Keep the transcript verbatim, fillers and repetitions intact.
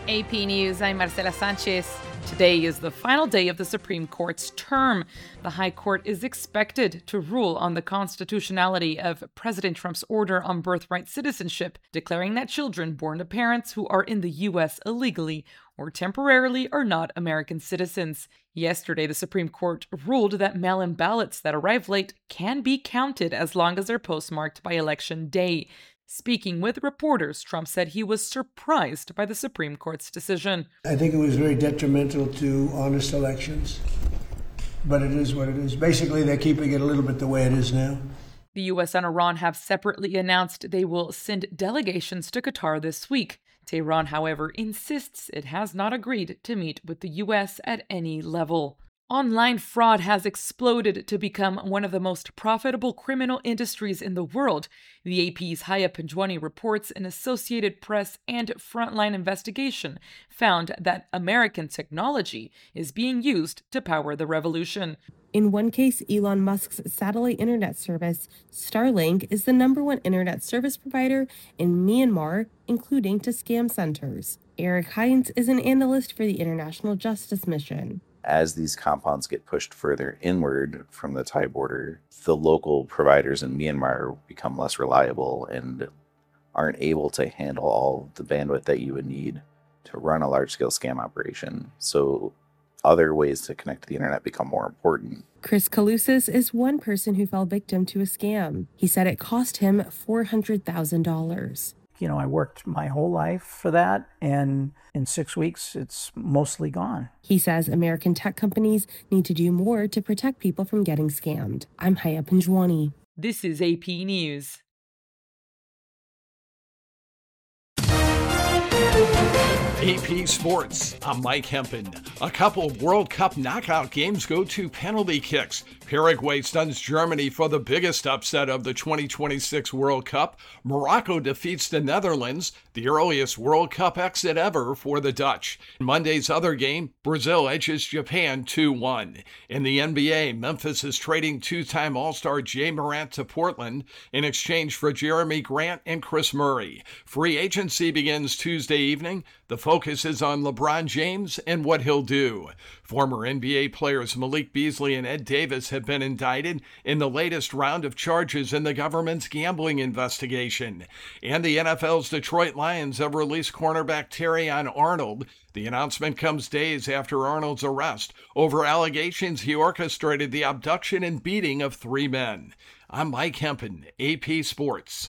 A P News, I'm Marcela Sanchez. Today is the final day of the Supreme Court's term. The High Court is expected to rule on the constitutionality of President Trump's order on birthright citizenship, declaring that children born to parents who are in the U S illegally or temporarily are not American citizens. Yesterday, the Supreme Court ruled that mail-in ballots that arrive late can be counted as long as they're postmarked by Election Day. Speaking with reporters, Trump said he was surprised by the Supreme Court's decision. I think it was very detrimental to honest elections, but it is what it is. Basically, they're keeping it a little bit the way it is now. The U S and Iran have separately announced they will send delegations to Qatar this week. Tehran, however, insists it has not agreed to meet with the U S at any level. Online fraud has exploded to become one of the most profitable criminal industries in the world. The A P's Haya Panjwani reports an Associated Press and Frontline investigation found that American technology is being used to power the revolution. In one case, Elon Musk's satellite internet service, Starlink, is the number one internet service provider in Myanmar, including to scam centers. Eric Heinz is an analyst for the International Justice Mission. As these compounds get pushed further inward from the Thai border, the local providers in Myanmar become less reliable and aren't able to handle all the bandwidth that you would need to run a large-scale scam operation. So other ways to connect to the internet become more important. Chris Kalousis is one person who fell victim to a scam. He said it cost him four hundred thousand dollars. You know, I worked my whole life for that, and in six weeks, it's mostly gone. He says American tech companies need to do more to protect people from getting scammed. I'm Haya Panjwani. This is A P News. A P Sports, I'm Mike Hempen. A couple of World Cup knockout games go to penalty kicks. Paraguay stuns Germany for the biggest upset of the twenty twenty-six World Cup. Morocco defeats the Netherlands, the earliest World Cup exit ever for the Dutch. In Monday's other game, Brazil edges Japan two one. In the N B A, Memphis is trading two-time All-Star Jay Morant to Portland in exchange for Jeremy Grant and Chris Murray. Free agency begins Tuesday evening. The focus is on LeBron James and what he'll do. Former N B A players Malik Beasley and Ed Davis have been indicted in the latest round of charges in the government's gambling investigation. And the N F L's Detroit Lions have released cornerback Terrion Arnold. The announcement comes days after Arnold's arrest over allegations he orchestrated the abduction and beating of three men. I'm Mike Hempen, A P Sports.